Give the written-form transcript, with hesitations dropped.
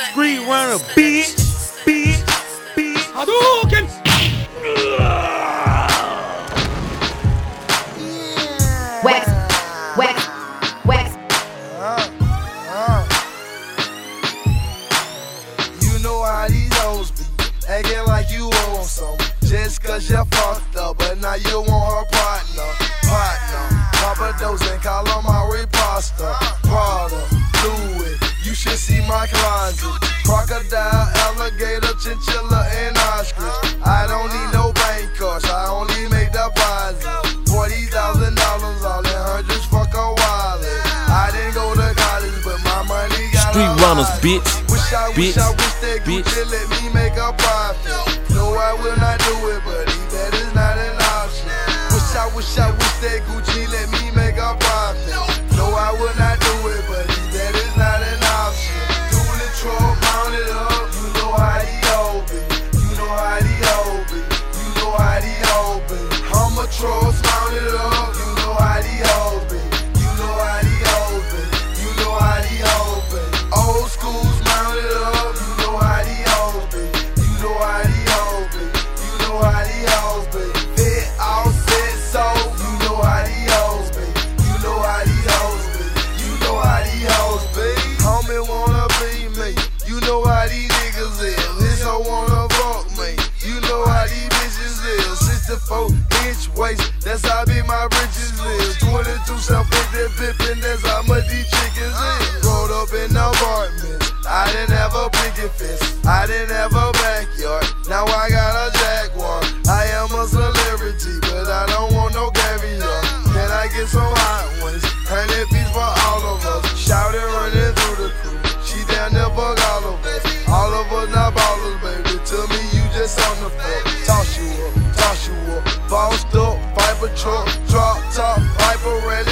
Street runner, bitch, bitch, bitch. Hadouken! Wax, wax, wax. You know how these hoes be, acting like you own some. Just cause you fucked up, but now you want her partner. Papa Dose and call her my reposter. Prada, Louis, you should see my closet. Crocodile, alligator, chinchilla, and ostrich. I don't need no bank cards, I only make deposits. $40,000, all in hundreds, fuck a wallet. I didn't go to college, but my money got Street runners, bitch. Wish that bitch. Gucci let me make a profit. No, I will not do it, but that is not an option. Wish that Gucci let me make a profit. No, I will not do it, but that is not an option. Dually truck mounted up, you know how the old be. You know how the old be. You know how the old be. Hummer trucks mounted up, you know how the old be. You know how the old be. You know how the old be. Old schools mounted up, you know how the old be. You know how the old be. You know how the old be. Fit all set so, you know how the old be. You know how the old be. You know how the old be. Homie wanna be me. You know how these niggas is. This hoe wanna fuck me. You know how these bitches is. 64-inch waist, that's how big my britches is. 22 self-50 pippin', that's how much these chickens is. Rolled up in apartments, I didn't have a picket fence, I didn't have a backyard, now I got a Jaguar. I am a celebrity, but I don't want no caviar. Can I get some hot ones? 100 piece for all of us. Shout it running through the crew, she down there fuck all of us. All of us not ballers, baby, tell me you just on the floor. Toss you up, bossed up, Viper truck, drop top, Viper red.